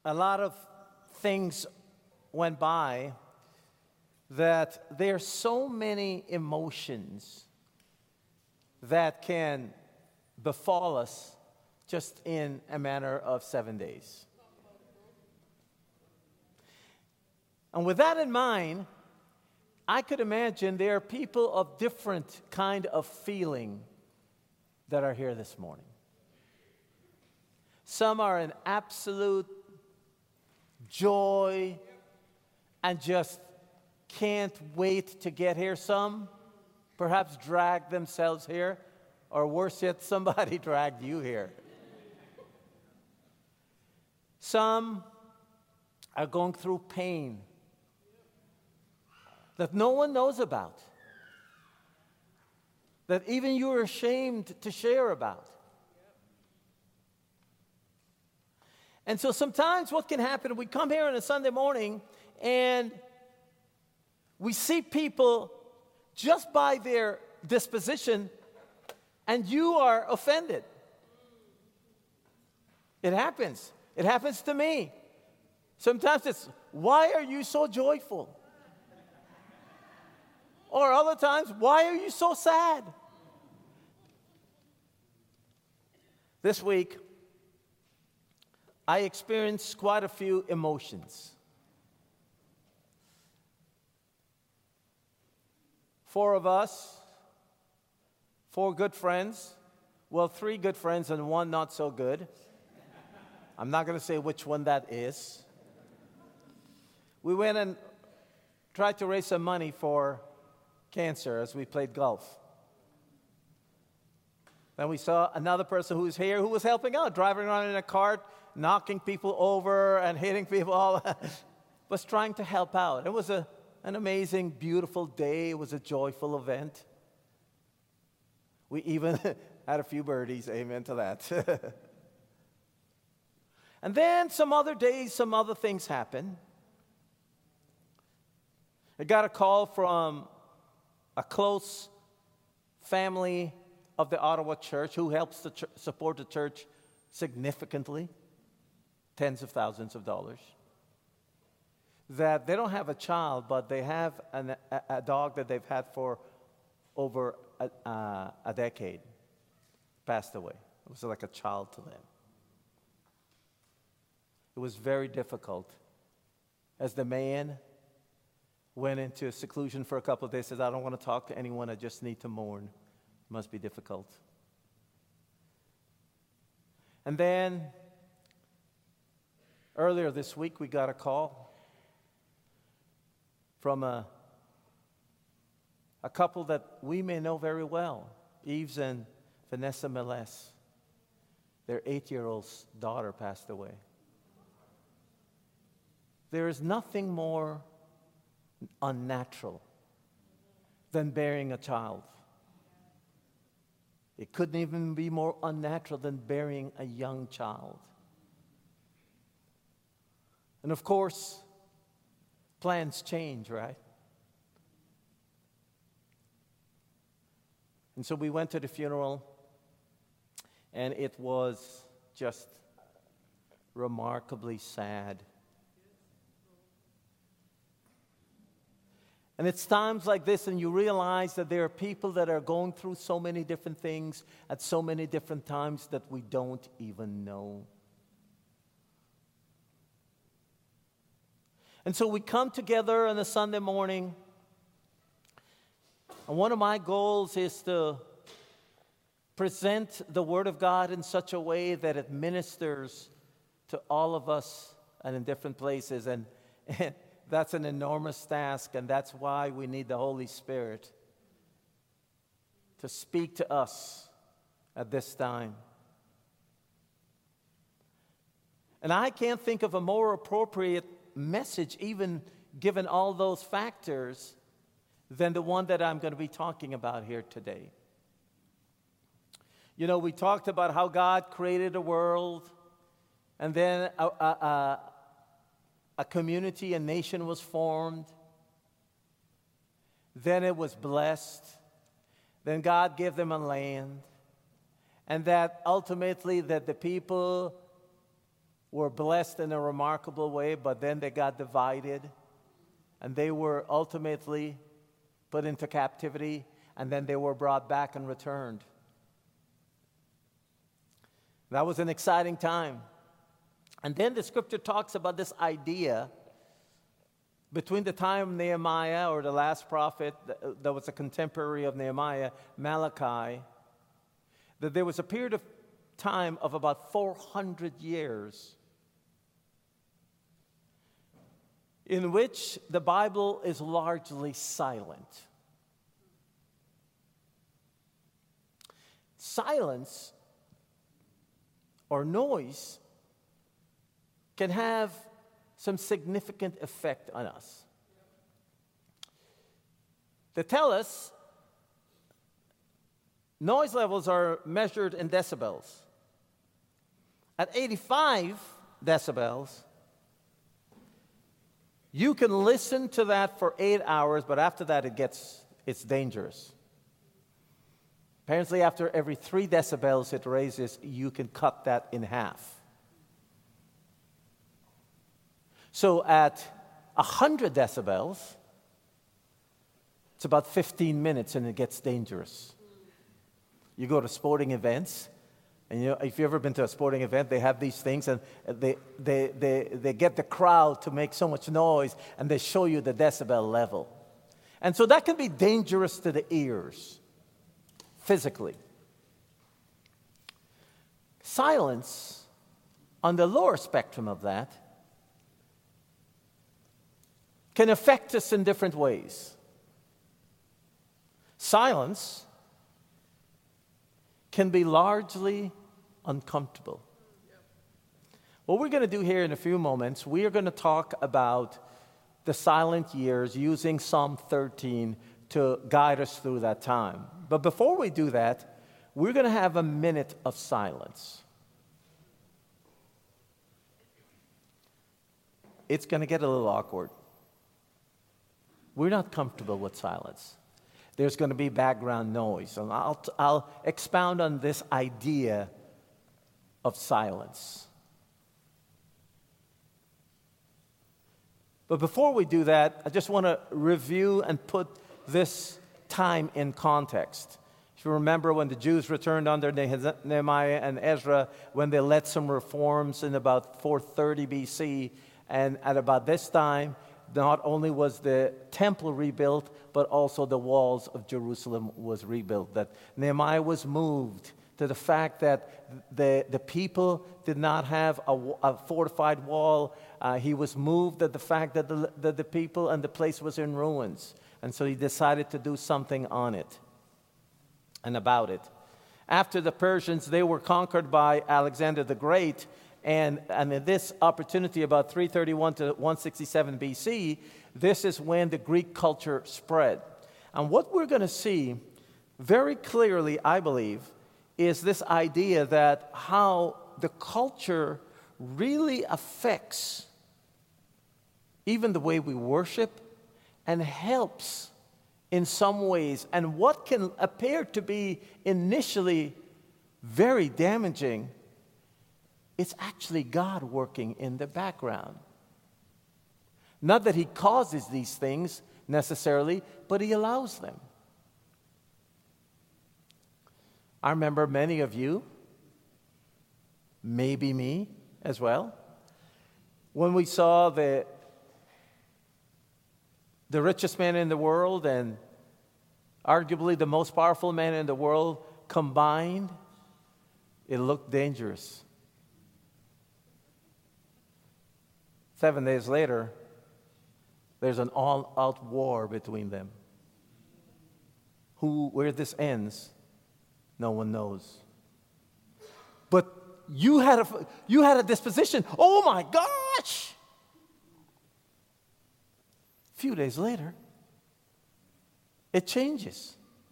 a lot of things went by that there are so many emotions that can befall us just in a matter of 7 days. And with that in mind, I could imagine there are people of different kind of feeling that are here this morning. Some are in absolute joy and just can't wait to get here. Some perhaps drag themselves here, or worse yet, somebody dragged you here. Some are going through pain that no one knows about, that even you are ashamed to share about. And so sometimes what can happen, we come here on a Sunday morning and we see people just by their disposition, and you are offended. It happens. It happens to me. Sometimes it's, why are you so joyful? Or other times, why are you so sad? This week, I experienced quite a few emotions. 4 of us, 4 good friends, well, 3 good friends and 1 not so good. I'm not going to say which one that is. We went and tried to raise some money for cancer as we played golf. Then we saw another person who's here who was helping out, driving around in a cart, knocking people over and hitting people, all was trying to help out. It was an amazing, beautiful day. It was a joyful event. We even had a few birdies, amen to that. And then some other days, some other things happened. I got a call from a close family of the Ottawa church who helps to support the church significantly, tens of thousands of dollars, that they don't have a child, but they have a dog that they've had for over a decade, passed away. It was like a child to them. It was very difficult. As the man went into seclusion for a couple of days, says, I don't want to talk to anyone, I just need to mourn. It must be difficult. And then, earlier this week, we got a call from a couple that we may know very well, Yves and Vanessa Meless. Their 8-year-old daughter passed away. There is nothing more unnatural than bearing a child. It couldn't even be more unnatural than bearing a young child. And of course, plans change, right? And so we went to the funeral, and it was just remarkably sad. And it's times like this, and you realize that there are people that are going through so many different things at so many different times that we don't even know. And so we come together on a Sunday morning, and one of my goals is to present the Word of God in such a way that it ministers to all of us and in different places. And that's an enormous task, and that's why we need the Holy Spirit to speak to us at this time. And I can't think of a more appropriate message, even given all those factors, than the one that I'm going to be talking about here today. You know, we talked about how God created a world, and then a community, a nation was formed. Then it was blessed. Then God gave them a land. And that ultimately that the people were blessed in a remarkable way, but then they got divided, and they were ultimately put into captivity, and then they were brought back and returned. That was an exciting time. And then the scripture talks about this idea between the time of Nehemiah, or the last prophet that was a contemporary of Nehemiah, Malachi, that there was a period of time of about 400 years in which the Bible is largely silent. Silence or noise can have some significant effect on us. They tell us noise levels are measured in decibels. At 85 decibels, you can listen to that for 8 hours, but after that it's dangerous. Apparently, after every 3 decibels it raises, you can cut that in half. So at 100 decibels, it's about 15 minutes and it gets dangerous. You go to sporting events, and if you've ever been to a sporting event, they have these things, and they get the crowd to make so much noise, and they show you the decibel level. And so that can be dangerous to the ears, physically. Silence, on the lower spectrum of that, can affect us in different ways. Silence can be largely uncomfortable. What we're going to do here in a few moments, we are going to talk about the silent years using Psalm 13 to guide us through that time. But before we do that, we're going to have a minute of silence. It's going to get a little awkward. We're not comfortable with silence. There's going to be background noise. And I'll expound on this idea of silence. But before we do that, I just want to review and put this time in context. If you remember when the Jews returned under Nehemiah and Ezra, when they led some reforms in about 430 BC, and at about this time, not only was the temple rebuilt, but also the walls of Jerusalem was rebuilt. That Nehemiah was moved to the fact that the people did not have a fortified wall. He was moved at the fact that the people and the place was in ruins. And so he decided to do something on it and about it. After the Persians, they were conquered by Alexander the Great. And in this opportunity, about 331 to 167 BC, this is when the Greek culture spread. And what we're going to see very clearly, I believe, is this idea that how the culture really affects even the way we worship and helps in some ways. And what can appear to be initially very damaging, it's actually God working in the background. Not that He causes these things necessarily, but He allows them. I remember many of you, maybe me as well, when we saw the richest man in the world and arguably the most powerful man in the world combined, it looked dangerous. 7 days later, there's an all-out war between them. Where this ends, no one knows. But you had a disposition. Oh my gosh! A few days later, it changes.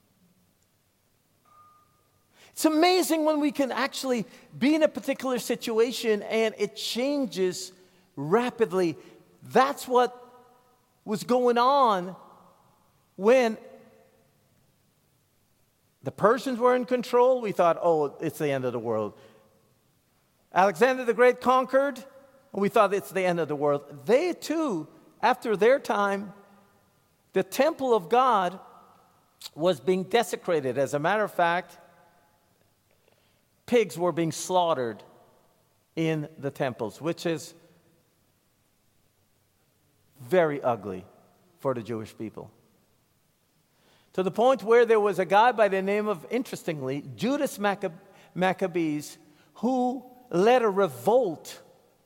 It's amazing when we can actually be in a particular situation and it changes rapidly. That's what was going on when the Persians were in control. We thought, oh, it's the end of the world. Alexander the Great conquered. we thought it's the end of the world. They too, after their time, the temple of God was being desecrated. As a matter of fact, pigs were being slaughtered in the temples, which is very ugly for the Jewish people. To the point where there was a guy by the name of, interestingly, Judas Maccabees, who led a revolt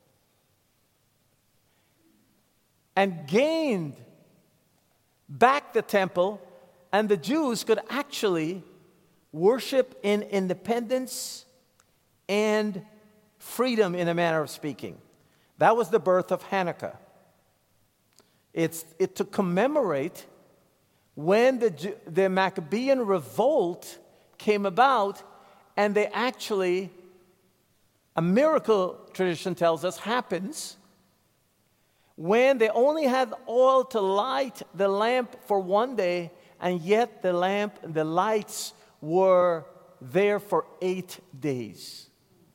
and gained back the temple, and the Jews could actually worship in independence and freedom, in a manner of speaking. That was the birth of Hanukkah. It's to commemorate when the Maccabean revolt came about, and they actually, a miracle, tradition tells us, happens when they only had oil to light the lamp for one day, and yet the lights were there for 8 days.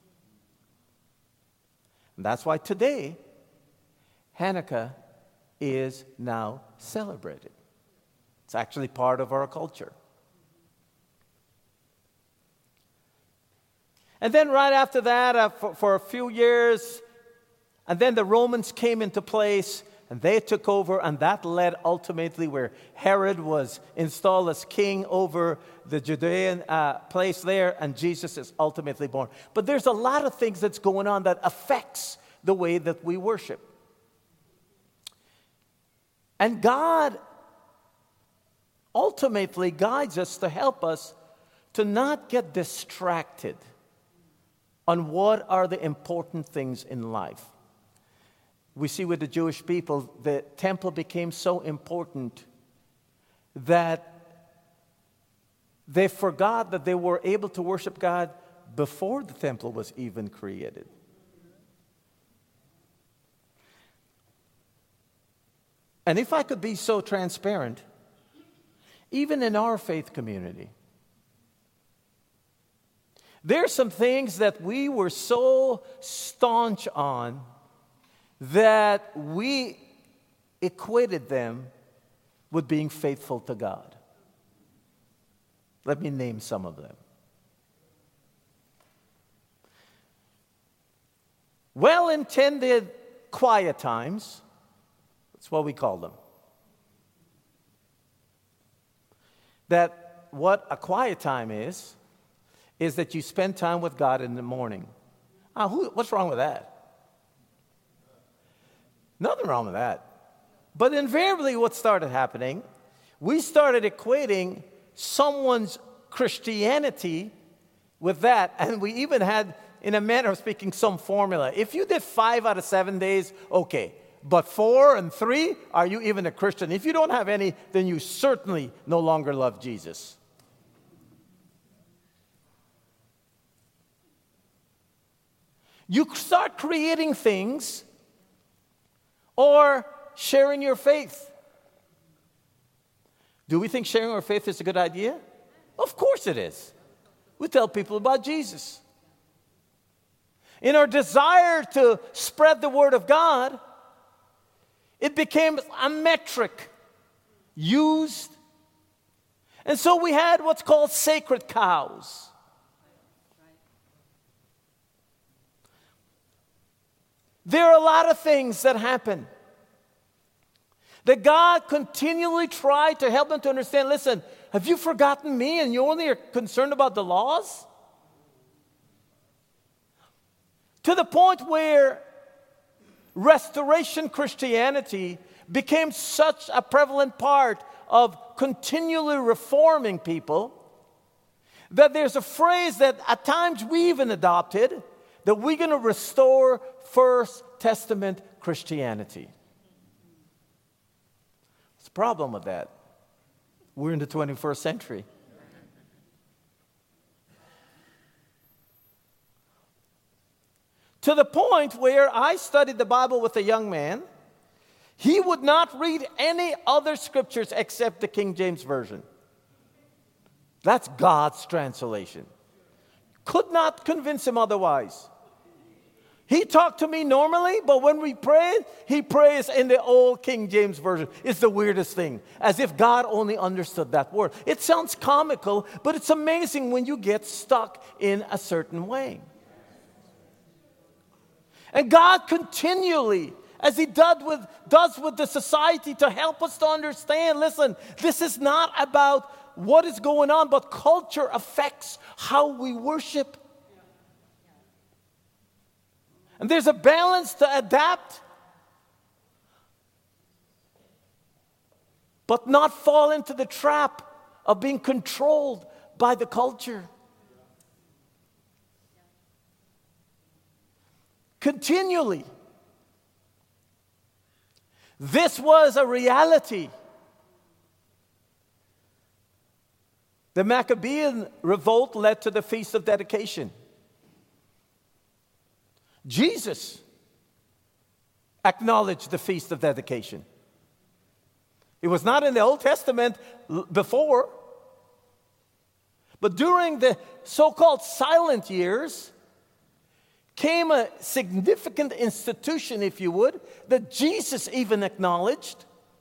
And that's why today, Hanukkah is now celebrated. It's actually part of our culture. And then right after that, for a few years, and then the Romans came into place, and they took over, and that led ultimately where Herod was installed as king over the Judean place there, and Jesus is ultimately born. But there's a lot of things that's going on that affects the way that we worship. And God ultimately guides us to help us to not get distracted on what are the important things in life. We see with the Jewish people, the temple became so important that they forgot that they were able to worship God before the temple was even created. And if I could be so transparent, even in our faith community, there are some things that we were so staunch on that we equated them with being faithful to God. Let me name some of them. Well-intended quiet times, that's what we call them. That what a quiet time is that you spend time with God in the morning. What's wrong with that? Nothing wrong with that. But invariably what started happening, we started equating someone's Christianity with that. And we even had, in a manner of speaking, some formula. If you did 5 out of 7 days, okay. But 4 and 3, are you even a Christian? If you don't have any, then you certainly no longer love Jesus. You start creating things or sharing your faith. Do we think sharing our faith is a good idea? Of course it is. We tell people about Jesus. In our desire to spread the word of God, it became a metric used. And so we had what's called sacred cows. There are a lot of things that happen that God continually tried to help them to understand. Listen, have you forgotten me and you only are concerned about the laws? To the point where Restoration Christianity became such a prevalent part of continually reforming people that there's a phrase that at times we even adopted, that we're going to restore First Testament Christianity. What's the problem with that? We're in the 21st century. To the point where I studied the Bible with a young man, he would not read any other scriptures except the King James Version. That's God's translation. Could not convince him otherwise. He talked to me normally, but when we prayed, he prays in the old King James Version. It's the weirdest thing, as if God only understood that word. It sounds comical, but it's amazing when you get stuck in a certain way. And God continually, as he does with the society, to help us to understand, listen, this is not about what is going on, but culture affects how we worship. And there's a balance to adapt, but not fall into the trap of being controlled by the culture. Continually. This was a reality. The Maccabean revolt led to the Feast of Dedication. Jesus acknowledged the Feast of Dedication. It was not in the Old Testament before, but during the so-called silent years came a significant institution, if you would, that Jesus even acknowledged.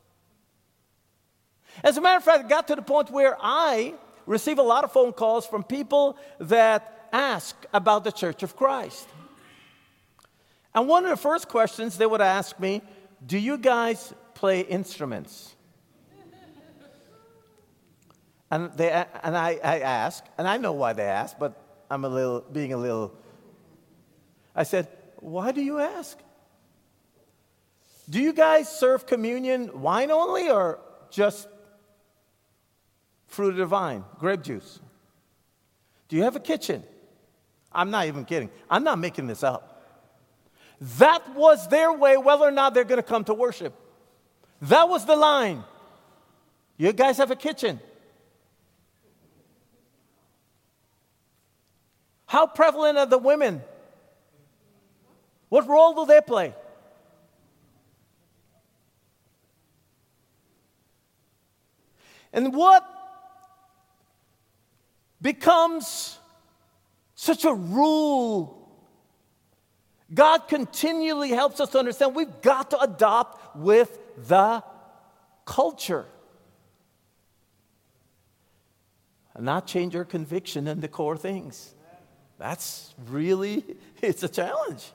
As a matter of fact, it got to the point where I receive a lot of phone calls from people that ask about the Church of Christ. And one of the first questions they would ask me, do you guys play instruments? And I ask, and I know why they ask, but I'm being a little. I said, why do you ask? Do you guys serve communion wine only or just fruit of the vine, grape juice? Do you have a kitchen? I'm not even kidding. I'm not making this up. That was their way, whether or not they're going to come to worship. That was the line. You guys have a kitchen. How prevalent are the women? What role do they play? And what becomes such a rule? God continually helps us to understand we've got to adopt with the culture and not change our conviction in the core things. That's really, it's a challenge.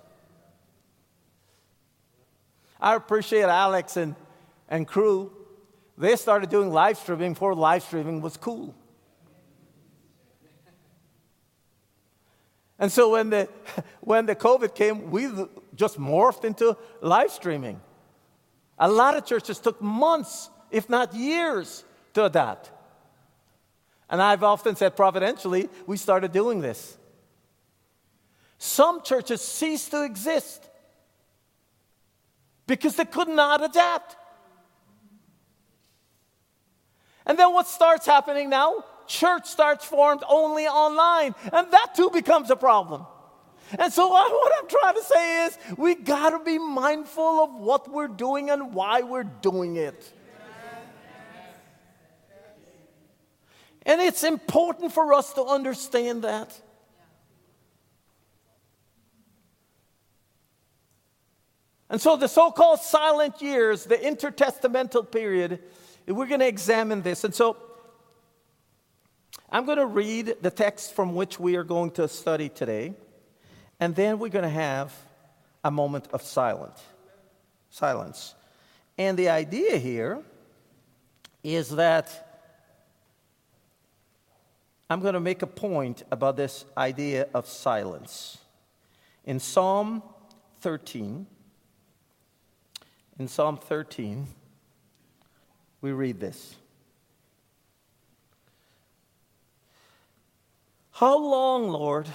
I appreciate Alex and crew. They started doing live streaming before live streaming was cool. And so when the COVID came, we just morphed into live streaming. A lot of churches took months, if not years, to adapt. And I've often said providentially, we started doing this. Some churches ceased to exist because they could not adapt. And then what starts happening now? Church starts formed only online, and that too becomes a problem. And so what I'm trying to say is we got to be mindful of what we're doing and why we're doing it. And it's important for us to understand that. And so the so-called silent years, the intertestamental period, we're going to examine this. And so I'm going to read the text from which we are going to study today, and then we're going to have a moment of silence. And the idea here is that I'm going to make a point about this idea of silence. In Psalm 13, we read this. How long, Lord,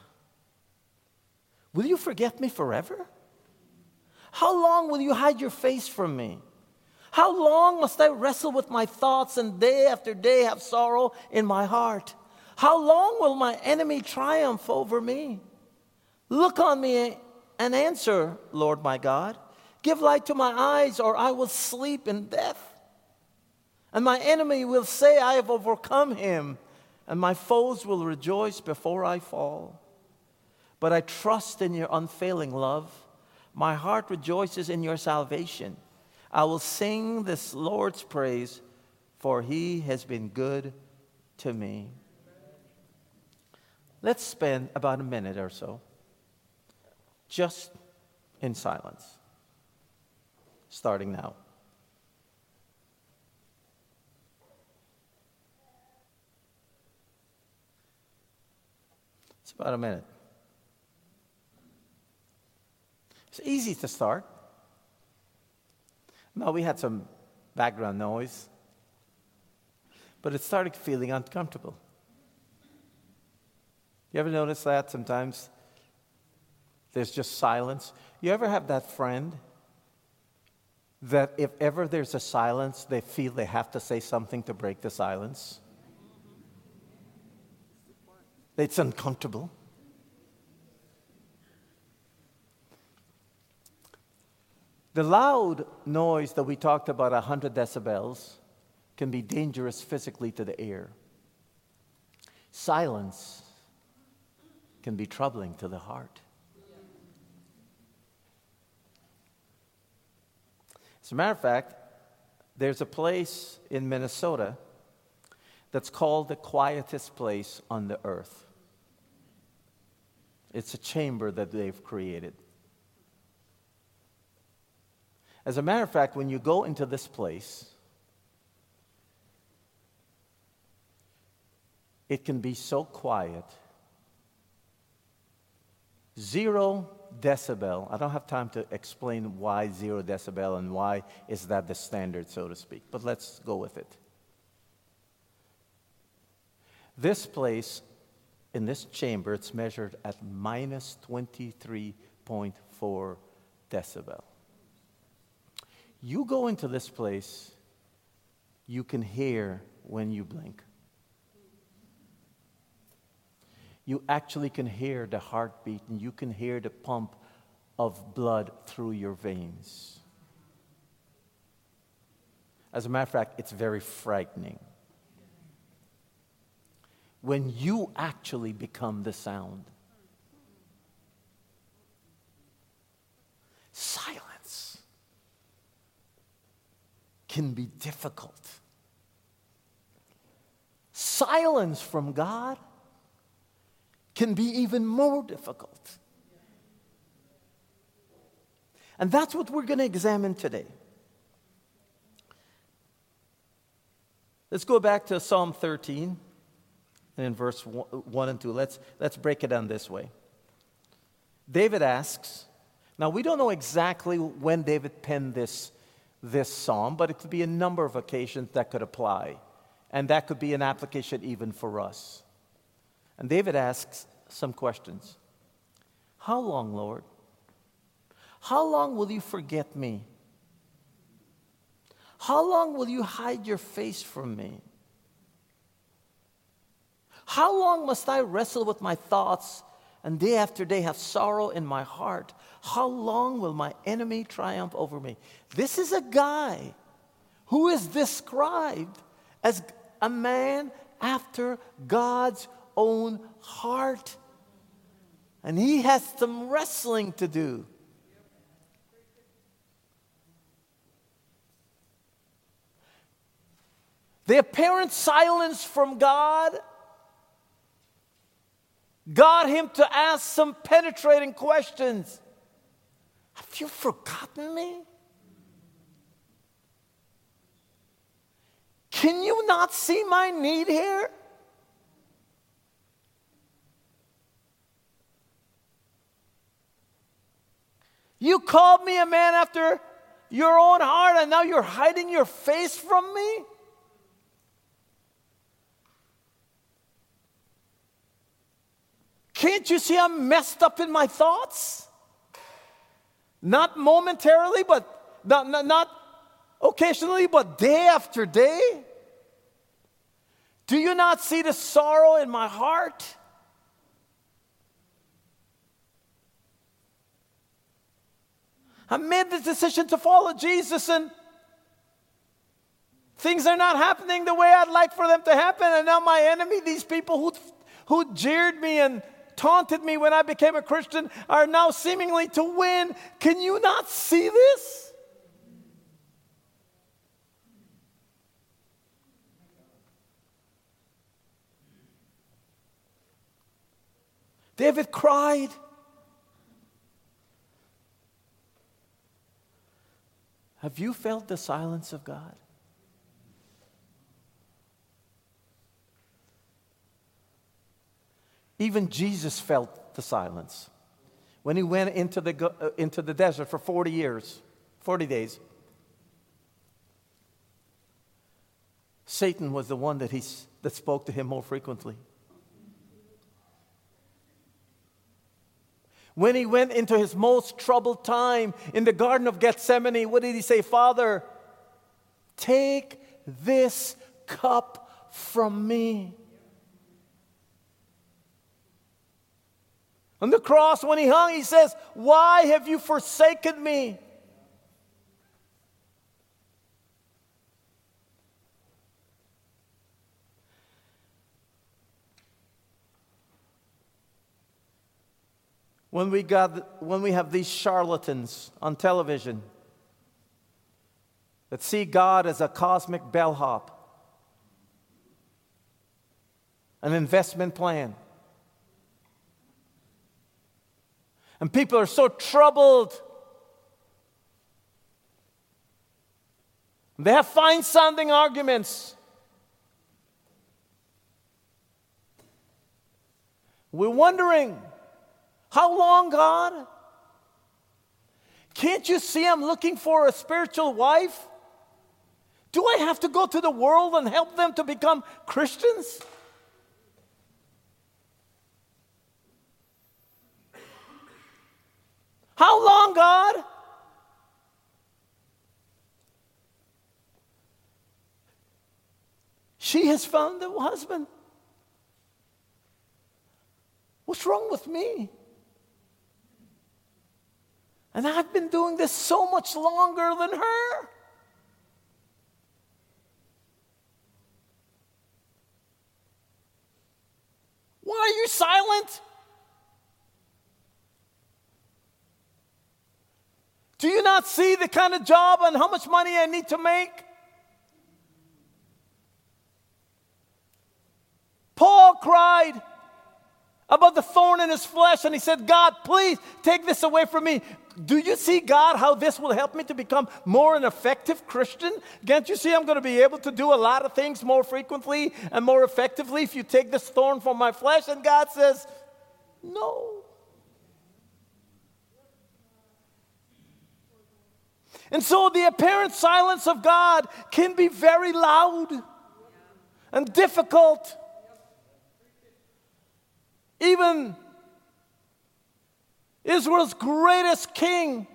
will you forget me forever? How long will you hide your face from me? How long must I wrestle with my thoughts and day after day have sorrow in my heart? How long will my enemy triumph over me? Look on me and answer, Lord my God. Give light to my eyes, or I will sleep in death. And my enemy will say, I have overcome him, and my foes will rejoice before I fall. but I trust in your unfailing love. My heart rejoices in your salvation. I will sing this Lord's praise, for he has been good to me. Let's spend about a minute or so just in silence, starting now. It's about a minute. It's easy to start. No, we had some background noise, but it started feeling uncomfortable. You ever notice that sometimes there's just silence? You ever have that friend that if ever there's a silence, they feel they have to say something to break the silence? It's uncomfortable. The loud noise that we talked about, 100 decibels, can be dangerous physically to the ear. Silence can be troubling to the heart. As a matter of fact, there's a place in Minnesota that's called the quietest place on the earth. It's a chamber that they've created. As a matter of fact, when you go into this place, it can be so quiet. 0 decibel. I don't have time to explain why 0 decibel and why is that the standard, so to speak. But let's go with it. This place, in this chamber, it's measured at minus 23.4 decibel. You go into this place, you can hear when you blink. You actually can hear the heartbeat, and you can hear the pump of blood through your veins. As a matter of fact, it's very frightening when you actually become the sound. Silence can be difficult. Silence from God can be even more difficult. And that's what we're going to examine today. Let's go back to Psalm 13 and in verse 1 and 2. Let's break it down this way. David asks, now we don't know exactly when David penned this psalm, but it could be a number of occasions that could apply. And that could be an application even for us. And David asks some questions. How long, Lord? How long will you forget me? How long will you hide your face from me? How long must I wrestle with my thoughts and day after day have sorrow in my heart? How long will my enemy triumph over me? This is a guy who is described as a man after God's own heart. And he has some wrestling to do. The apparent silence from God got him to ask some penetrating questions. Have you forgotten me? Can you not see my need here? You called me a man after your own heart, and now you're hiding your face from me? Can't you see I'm messed up in my thoughts? Not momentarily, but not occasionally, but day after day? Do you not see the sorrow in my heart? I made the decision to follow Jesus, and things are not happening the way I'd like for them to happen. And now my enemy, these people who jeered me and taunted me when I became a Christian are now seemingly to win. Can you not see this? David cried. Have you felt the silence of God? Even Jesus felt the silence when he went into the desert for 40 days. Satan was the one that spoke to him more frequently. When he went into his most troubled time in the Garden of Gethsemane, what did he say? Father, take this cup from me. On the cross, when he hung, he says, why have you forsaken me? When we have these charlatans on television that see God as a cosmic bellhop, an investment plan, and people are so troubled, they have fine-sounding arguments. We're wondering, how long, God? Can't you see I'm looking for a spiritual wife? Do I have to go to the world and help them to become Christians? How long, God? She has found a husband. What's wrong with me? And I've been doing this so much longer than her. Why are you silent? Do you not see the kind of job and how much money I need to make? Paul cried about the thorn in his flesh, and he said, God, please take this away from me. Do you see, God, how this will help me to become more an effective Christian? Can't you see I'm going to be able to do a lot of things more frequently and more effectively if you take this thorn from my flesh? And God says, no. And so the apparent silence of God can be very loud and difficult. Even Israel's greatest king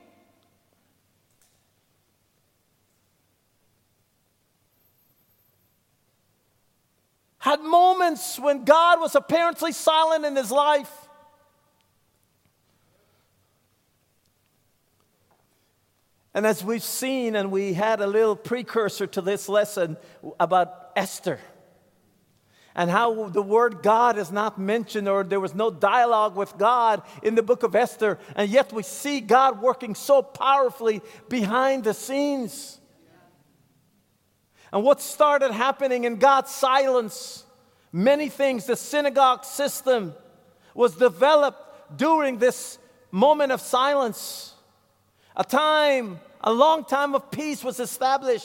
had moments when God was apparently silent in his life. And as we've seen, and we had a little precursor to this lesson about Esther, and how the word God is not mentioned, or there was no dialogue with God in the book of Esther, and yet we see God working so powerfully behind the scenes. And what started happening in God's silence, many things, the synagogue system was developed during this moment of silence. A long time of peace was established.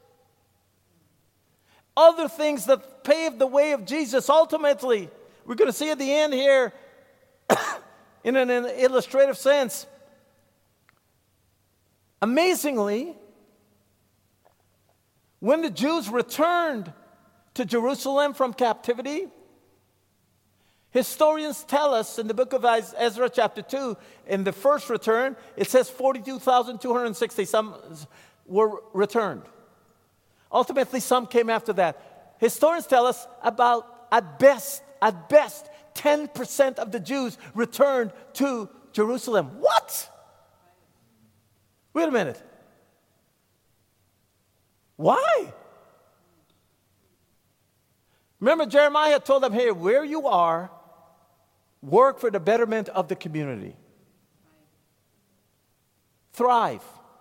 Other things that paved the way of Jesus ultimately, we're going to see at the end here, in an illustrative sense. Amazingly, when the Jews returned to Jerusalem from captivity, historians tell us in the book of Ezra chapter 2, in the first return, it says 42,260 some were returned. Ultimately, some came after that. Historians tell us about, at best, 10% of the Jews returned to Jerusalem. What? Wait a minute. Why? Remember, Jeremiah told them, hey, where you are, work for the betterment of the community, thrive.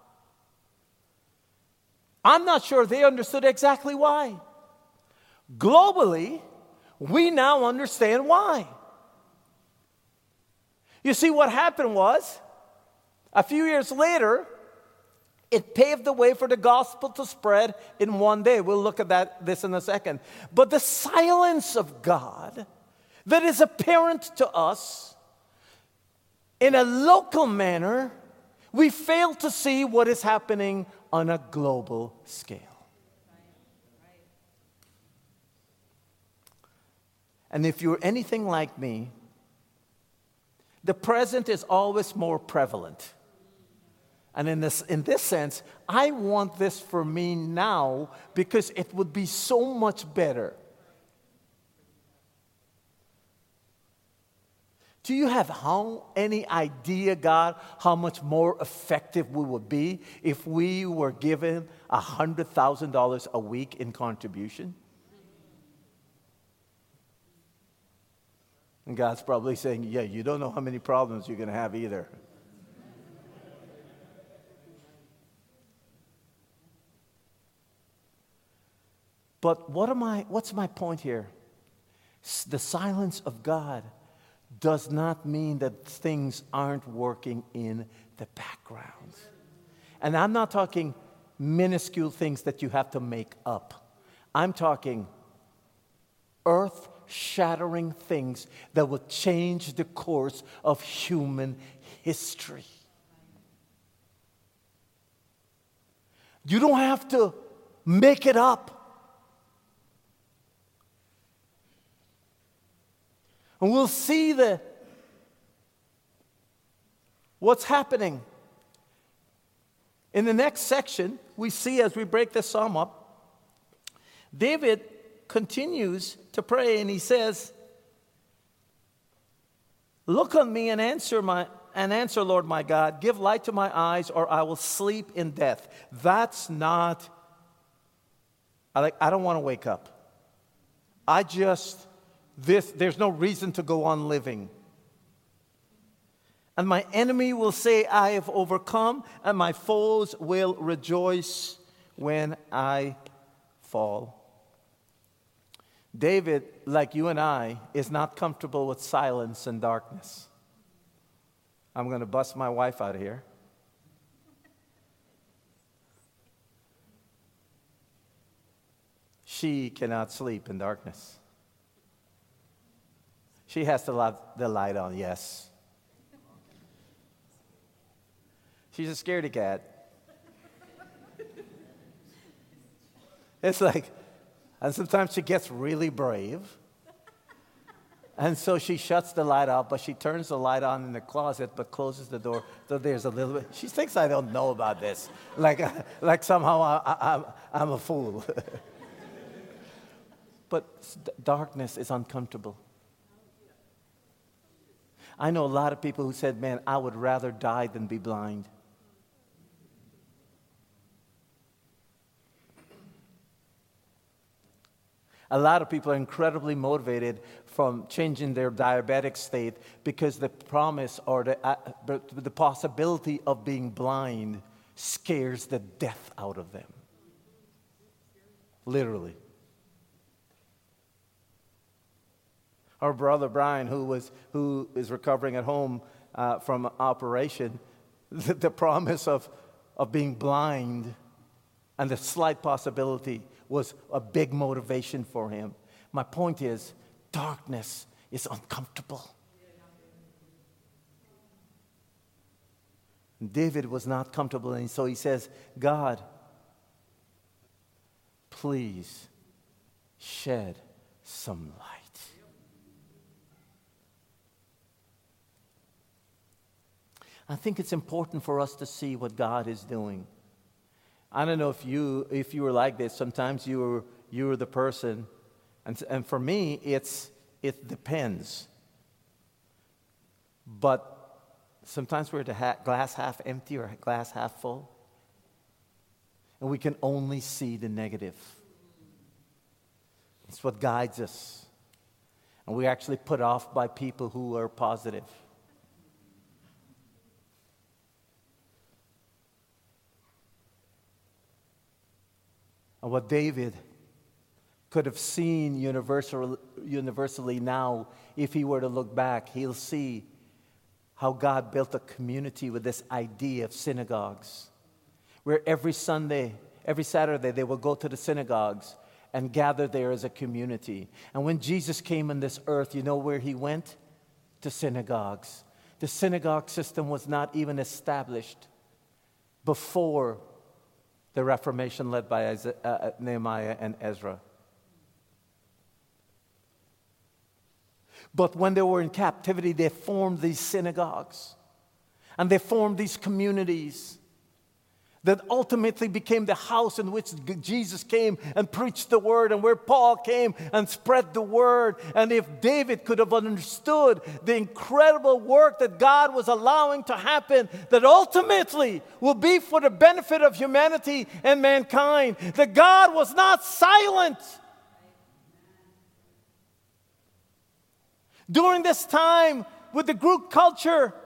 I'm not sure they understood exactly why. Globally, we now understand why. You see, what happened was, a few years later, it paved the way for the gospel to spread in one day. We'll look at this in a second. But the silence of God that is apparent to us in a local manner, we fail to see what is happening on a global scale. And if you're anything like me, the present is always more prevalent. And in this sense, I want this for me now because it would be so much better. Do you have any idea, God, how much more effective we would be if we were given $100,000 a week in contribution? And God's probably saying, yeah, you don't know how many problems you're going to have either. But what's my point here? The silence of God does not mean that things aren't working in the background. And I'm not talking minuscule things that you have to make up. I'm talking earth-shattering things that will change the course of human history. You don't have to make it up. And we'll see what's happening. In the next section, we see as we break this psalm up, David continues to pray and he says, look on me and answer, Lord my God. Give light to my eyes or I will sleep in death. That's not, I don't want to wake up. There's no reason to go on living. And my enemy will say, I have overcome, and my foes will rejoice when I fall. David, like you and I, is not comfortable with silence and darkness. I'm going to bust my wife out of here. She cannot sleep in darkness. She has to have the light on, yes. She's a scaredy cat. It's like, and sometimes she gets really brave. And so she shuts the light off, but she turns the light on in the closet, but closes the door. So there's a little bit. She thinks I don't know about this. Like somehow I'm a fool. But darkness is uncomfortable. I know a lot of people who said, man, I would rather die than be blind. A lot of people are incredibly motivated from changing their diabetic state because the promise or the possibility of being blind scares the death out of them. Literally. Our brother Brian, who is recovering at home from an operation, the promise of being blind and the slight possibility was a big motivation for him. My point is, darkness is uncomfortable. And David was not comfortable, and so he says, God, please shed some light. I think it's important for us to see what God is doing. I don't know if you were like this. Sometimes you were the person, and for me, it depends. But sometimes we're the glass half empty or glass half full, and we can only see the negative. It's what guides us. And we're actually put off by people who are positive. And what David could have seen universally now, if he were to look back, he'll see how God built a community with this idea of synagogues, where every Sunday, every Saturday, they will go to the synagogues and gather there as a community. And when Jesus came on this earth, you know where he went? To synagogues. The synagogue system was not even established before the Reformation led by Nehemiah and Ezra. But when they were in captivity, they formed these synagogues. And they formed these communities that ultimately became the house in which Jesus came and preached the word, and where Paul came and spread the word. And if David could have understood the incredible work that God was allowing to happen, that ultimately will be for the benefit of humanity and mankind, that God was not silent. During this time with the Greek culture,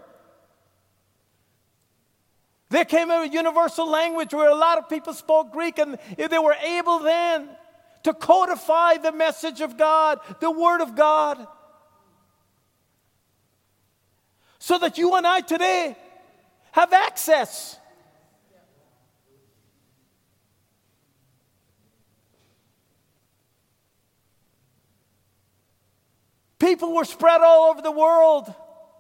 there came a universal language where a lot of people spoke Greek, and they were able then to codify the message of God, the Word of God, so that you and I today have access. People were spread all over the world.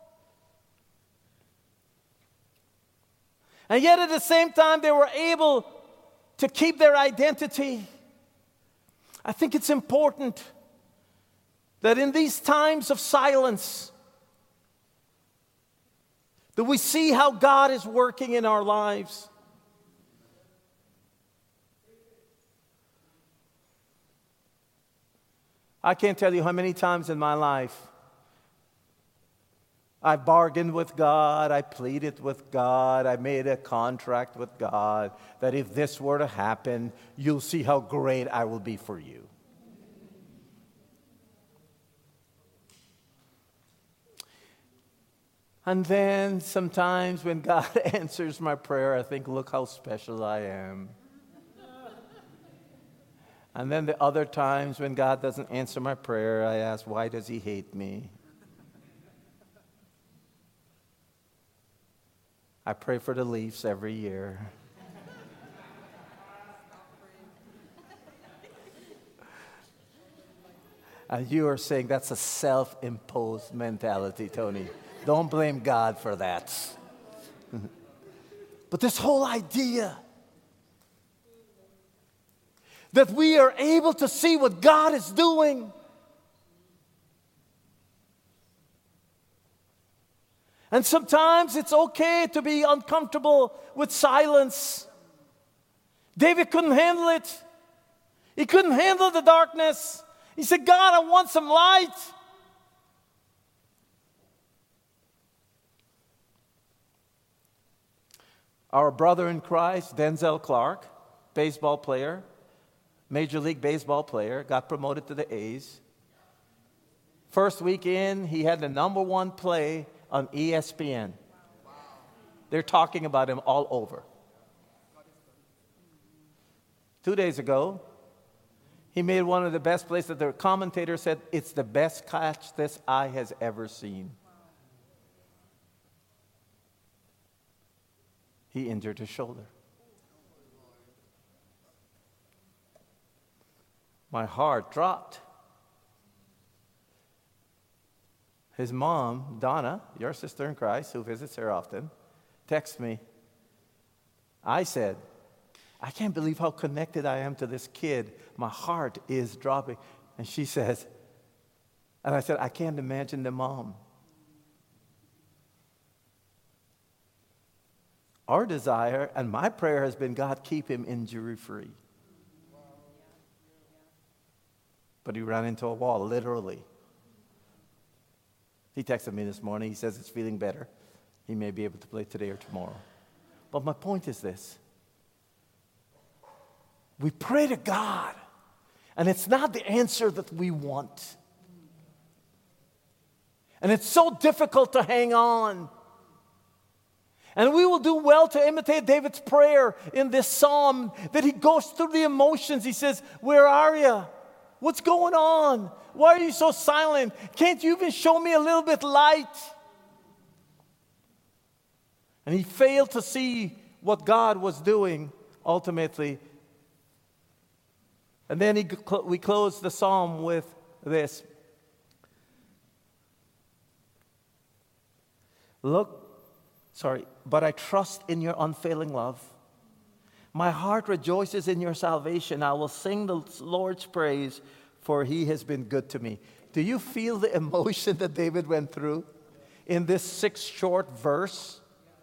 And yet at the same time, they were able to keep their identity. I think it's important that in these times of silence, that we see how God is working in our lives. I can't tell you how many times in my life I bargained with God, I pleaded with God, I made a contract with God that if this were to happen, you'll see how great I will be for you. And then sometimes when God answers my prayer, I think, look how special I am. And then the other times when God doesn't answer my prayer, I ask, why does he hate me? I pray for the Leafs every year. And you are saying that's a self-imposed mentality, Tony. Don't blame God for that. But this whole idea that we are able to see what God is doing. And sometimes it's okay to be uncomfortable with silence. David couldn't handle it. He couldn't handle the darkness. He said, God, I want some light. Our brother in Christ, Denzel Clark, baseball player, Major League Baseball player, got promoted to the A's. First weekend, he had the #1 play on ESPN. They're talking about him all over. 2 days ago, he made one of the best plays that the commentator said, it's the best catch this eye has ever seen. He injured his shoulder. My heart dropped. His mom, Donna, your sister in Christ, who visits her often, texted me. I said, I can't believe how connected I am to this kid. My heart is dropping. And she says, and I said, I can't imagine the mom. Our desire and my prayer has been, God, keep him injury-free. But he ran into a wall, literally. He texted me this morning. He says it's feeling better. He may be able to play today or tomorrow. But my point is this. We pray to God, and it's not the answer that we want. And it's so difficult to hang on. And we will do well to imitate David's prayer in this psalm, that he goes through the emotions. He says, where are you? What's going on? Why are you so silent? Can't you even show me a little bit light? And he failed to see what God was doing ultimately. And then we close the psalm with this. But I trust in your unfailing love. My heart rejoices in your salvation. I will sing the Lord's praise, for he has been good to me. Do you feel the emotion that David went through in this 6 short verse?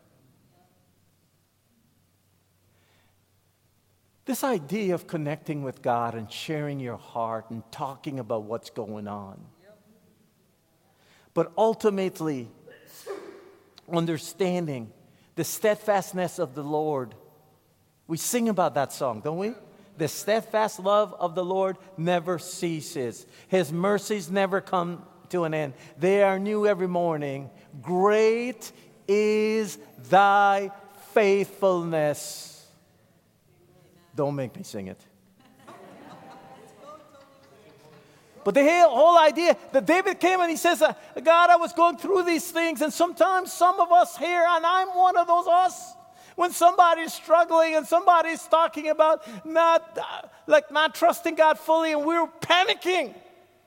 This idea of connecting with God and sharing your heart and talking about what's going on. But ultimately, understanding the steadfastness of the Lord. We sing about that song, don't we? The steadfast love of the Lord never ceases. His mercies never come to an end. They are new every morning. Great is thy faithfulness. Don't make me sing it. But the whole idea that David came and he says, God, I was going through these things. And sometimes some of us here, and I'm one of those us, when somebody's struggling and somebody's talking about not trusting God fully, and we're panicking.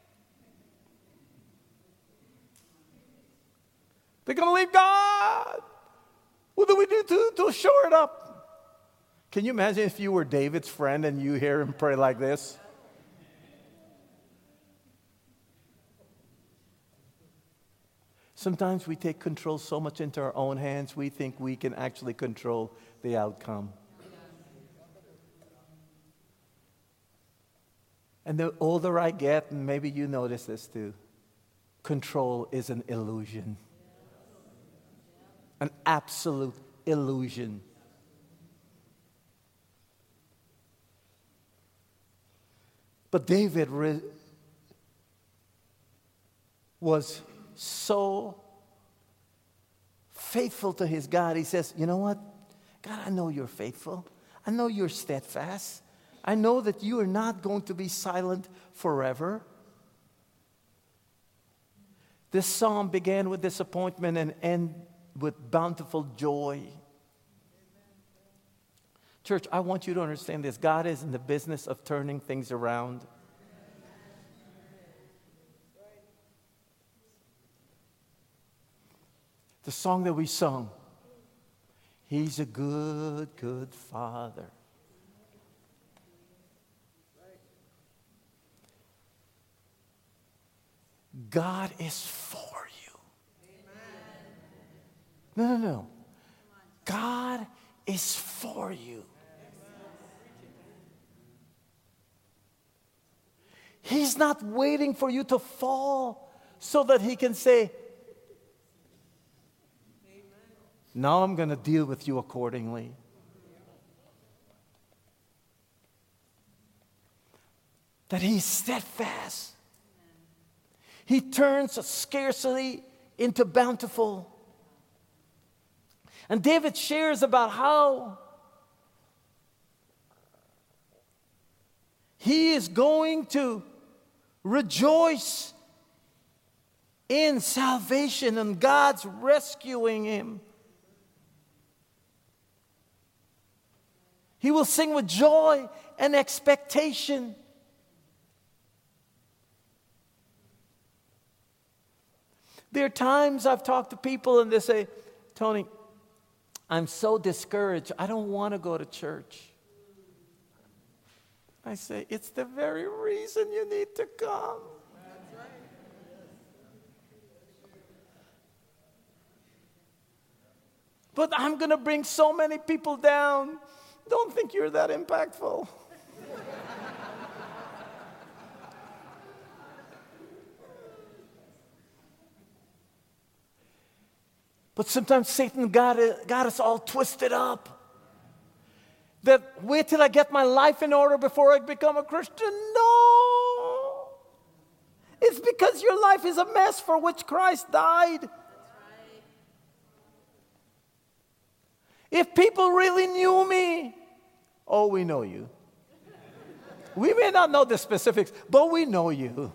They're going to leave God. What do we do to shore it up? Can you imagine if you were David's friend and you hear him pray like this? Sometimes we take control so much into our own hands, we think we can actually control the outcome. And the older I get, and maybe you notice this too, control is an illusion. An absolute illusion. But David was so faithful to his God. He says, you know what? God, I know you're faithful. I know you're steadfast. I know that you are not going to be silent forever. This psalm began with disappointment and ended with bountiful joy. Church, I want you to understand this. God is in the business of turning things around. The song that we sung, He's a good, good Father. God is for you. No. God is for you. He's not waiting for you to fall so that He can say, now I'm going to deal with you accordingly. That He's steadfast. He turns scarcity into bountiful. And David shares about how he is going to rejoice in salvation and God's rescuing him. He will sing with joy and expectation. There are times I've talked to people and they say, Tony, I'm so discouraged. I don't want to go to church. I say, it's the very reason you need to come. But I'm going to bring so many people down. Don't think you're that impactful. But sometimes Satan got us all twisted up. That wait till I get my life in order before I become a Christian. No! It's because your life is a mess for which Christ died. If people really knew me, oh, we know you. We may not know the specifics, but we know you.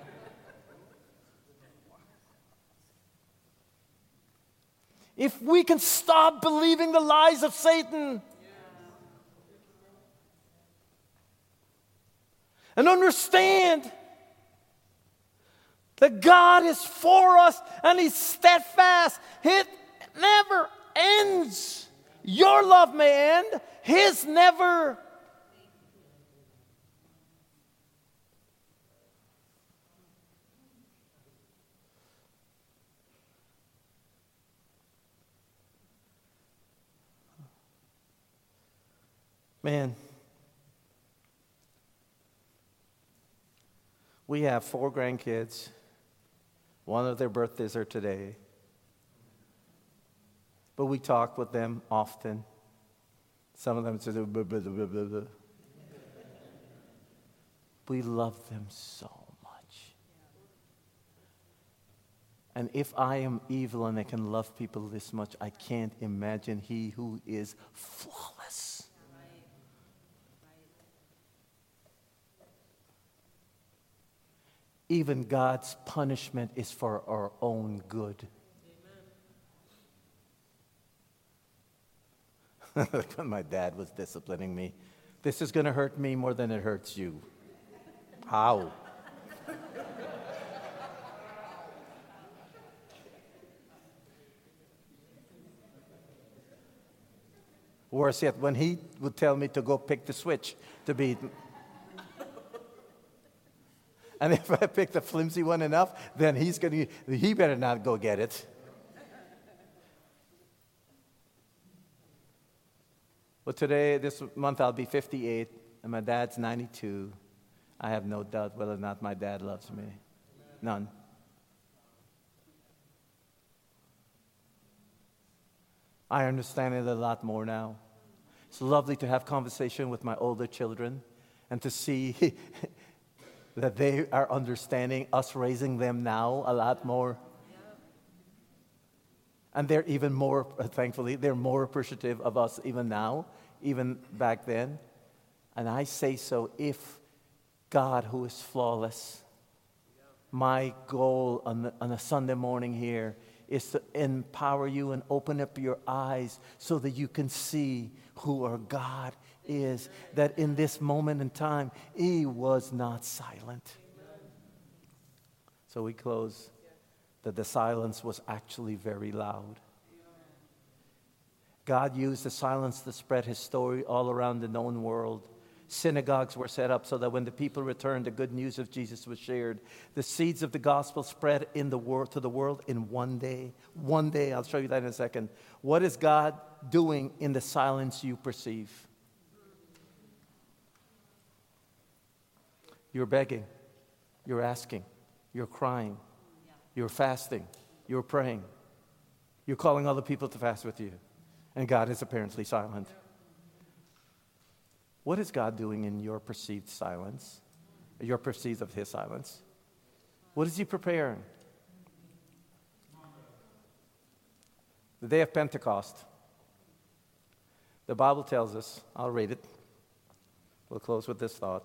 If we can stop believing the lies of Satan and understand that God is for us and He's steadfast, it never ends. Your love may end, His never. Man, we have 4 grandkids. One of their birthdays are today. But we talk with them often. Some of them say, blah, blah, blah, blah, blah. We love them so much. And if I am evil and I can love people this much, I can't imagine He who is flawless. Even God's punishment is for our own good. Like when my dad was disciplining me, this is going to hurt me more than it hurts you. How? Worse yet, when he would tell me to go pick the switch to beat. And if I pick the flimsy one enough, then he better not go get it. But today, this month, I'll be 58, and my dad's 92. I have no doubt whether or not my dad loves me. None. I understand it a lot more now. It's lovely to have conversation with my older children and to see that they are understanding us raising them now a lot more. And they're even more, thankfully, they're more appreciative of us even now, even back then. And I say so, if God, who is flawless, my goal on a Sunday morning here is to empower you and open up your eyes so that you can see who our God is. That in this moment in time, He was not silent. So we close that the silence was actually very loud. God used the silence to spread His story all around the known world. Synagogues were set up so that when the people returned, the good news of Jesus was shared. The seeds of the gospel spread in the world to the world in one day. One day, I'll show you that in a second. What is God doing in the silence you perceive? You're begging, you're asking, you're crying, you're fasting, you're praying, you're calling other people to fast with you, and God is apparently silent. What is God doing in your perceived silence? Your perceived of His silence? What is He preparing? The day of Pentecost. The Bible tells us, I'll read it. We'll close with this thought.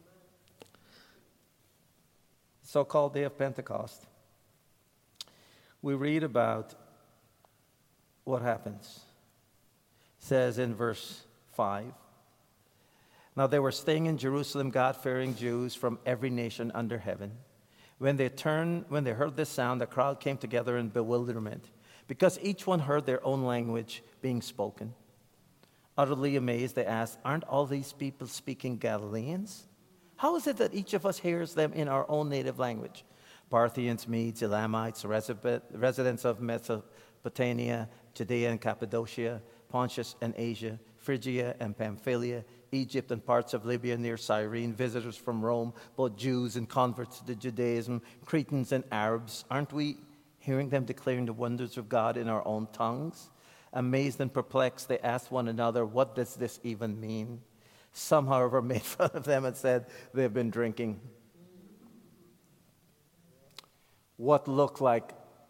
So-called day of Pentecost. We read about what happens. It says in verse 5, now they were staying in Jerusalem, God-fearing Jews from every nation under heaven. When they heard this sound, the crowd came together in bewilderment, because each one heard their own language being spoken. Utterly amazed, they asked, aren't all these people speaking Galileans? How is it that each of us hears them in our own native language? Parthians, Medes, Elamites, residents of Mesopotamia, Judea and Cappadocia, Pontus and Asia, Phrygia and Pamphylia, Egypt and parts of Libya near Cyrene, visitors from Rome, both Jews and converts to Judaism, Cretans and Arabs. Aren't we hearing them declaring the wonders of God in our own tongues? Amazed and perplexed, they asked one another, what does this even mean? Some, however, made fun of them and said they've been drinking. what looked like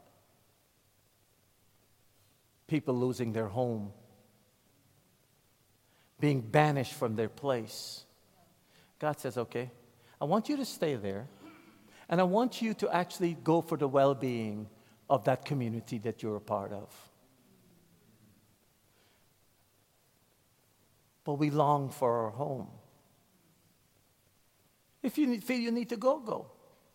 people losing their home, being banished from their place. God says, okay, I want you to stay there, and I want you to actually go for the well-being of that community that you're a part of. But we long for our home. If you feel you need to go, go.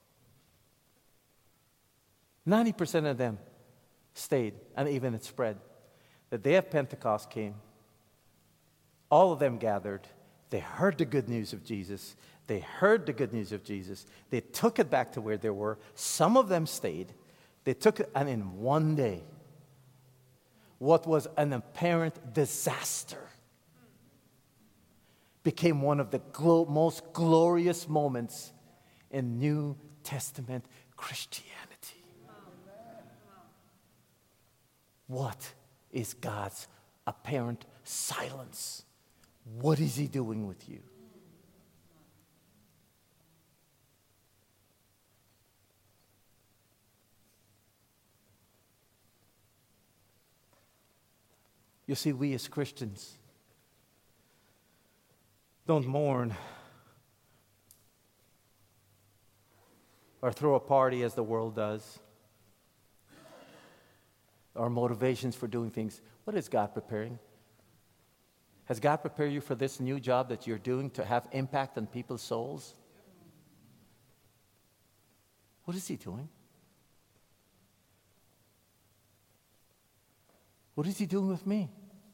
90% of them stayed, and even it spread. The day of Pentecost came. All of them gathered. They heard the good news of Jesus. They heard the good news of Jesus. They took it back to where they were. Some of them stayed. They took it, and in one day, what was an apparent disaster became one of the most glorious moments in New Testament Christianity. What is God's apparent silence? What is He doing with you? You see, we as Christians don't mourn or throw a party as the world does. Our motivations for doing things. What is God preparing? Has God prepared you for this new job that you're doing to have impact on people's souls? What is He doing? What is He doing with me?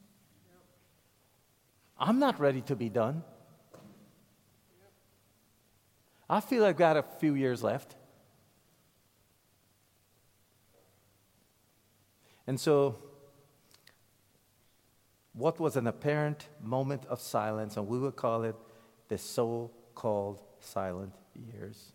I'm not ready to be done. I feel I've got a few years left. And so, what was an apparent moment of silence, and we would call it the so-called silent years.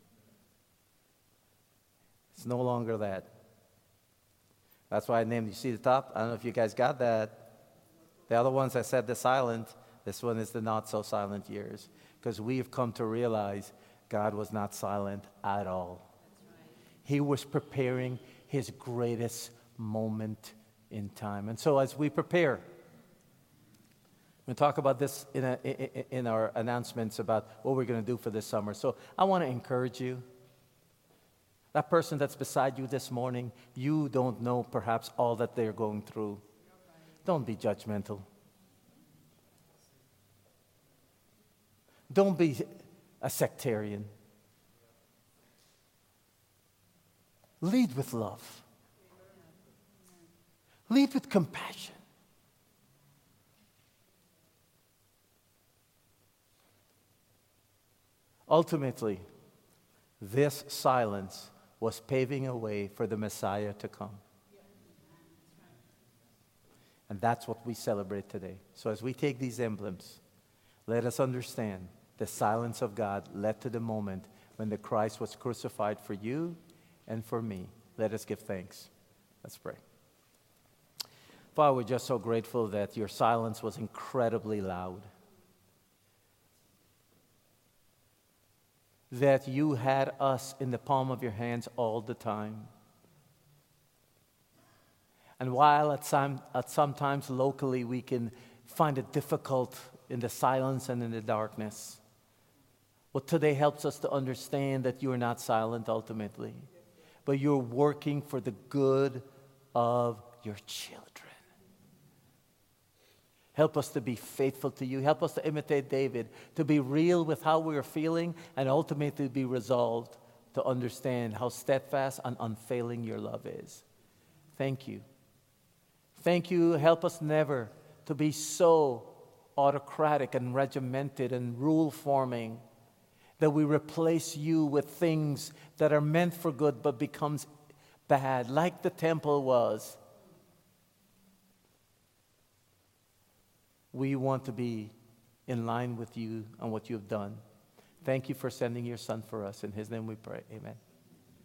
It's no longer that. That's why I named, you see the top? I don't know if you guys got that. The other ones I said the silent, this one is the not so silent years. Because we have come to realize God was not silent at all. He was preparing His greatest moment in time. And so as we prepare, we'll talk about this in our announcements about what we're going to do for this summer. So I want to encourage you. That person that's beside you this morning, you don't know perhaps all that they're going through. Don't be judgmental. Don't be a sectarian. Lead with love. Lead with compassion. Ultimately, this silence was paving a way for the Messiah to come. And that's what we celebrate today. So as we take these emblems, let us understand the silence of God led to the moment when the Christ was crucified for you and for me. Let us give thanks. Let's pray. Father, we're just so grateful that your silence was incredibly loud. That you had us in the palm of your hands all the time. And while at sometimes locally we can find it difficult in the silence and in the darkness, what today helps us to understand that you are not silent ultimately, but you're working for the good of your children. Help us to be faithful to you. Help us to imitate David, to be real with how we are feeling, and ultimately be resolved to understand how steadfast and unfailing your love is. Thank you. Thank you. Help us never to be so autocratic and regimented and rule-forming that we replace you with things that are meant for good but becomes bad, like the temple was. We want to be in line with you and what you have done. Thank you for sending your Son for us. In His name we pray. Amen.